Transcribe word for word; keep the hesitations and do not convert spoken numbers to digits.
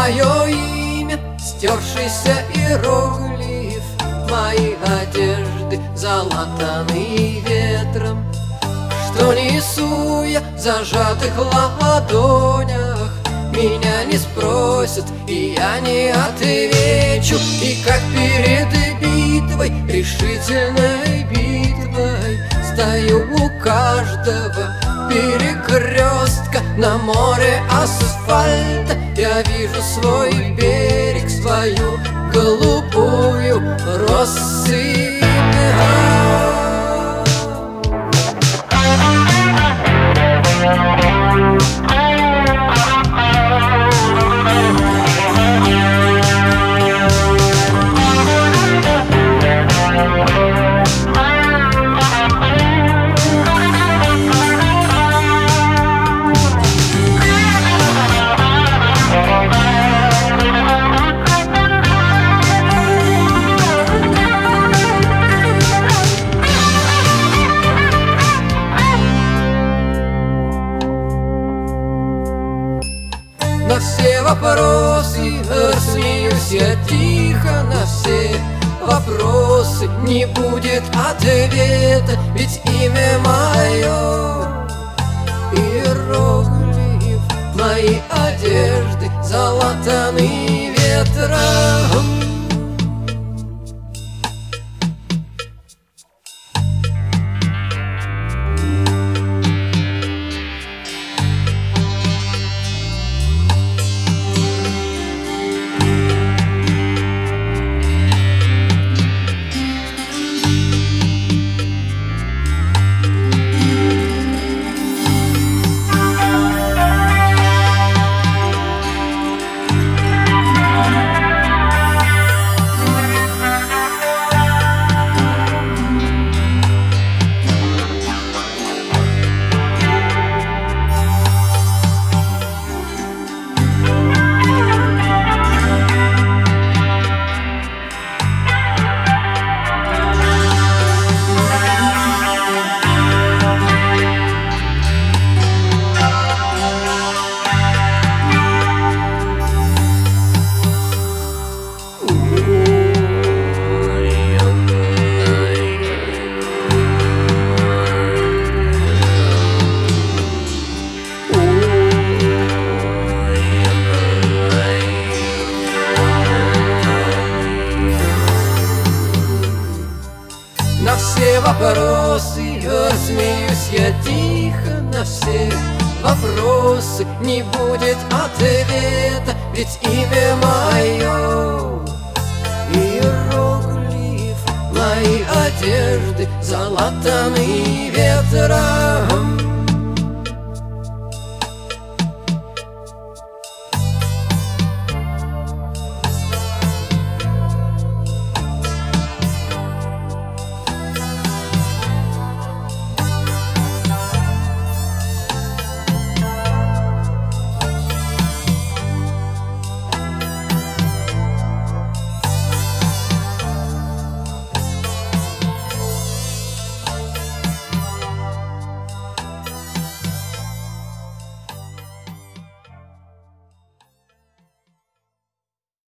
мое имя, стершийся иероглиф. Мои одежды залатаны ветром, что несу я в зажатых ладонях. Меня не спросят, и я не отвечу. И как перед битвой, решительной битвой, стою у каждого перекрестка. На море асфальта я вижу свой берег, свою голубую россыпь. На все вопросы смеюсь я тихо, на все вопросы не будет ответа, ведь имя мое иероглиф. Мои одежды залатаны ветром. На все вопросы смеюсь я тихо, на все вопросы не будет ответа, ведь имя мое иероглиф. Мои одежды залатаны ветром.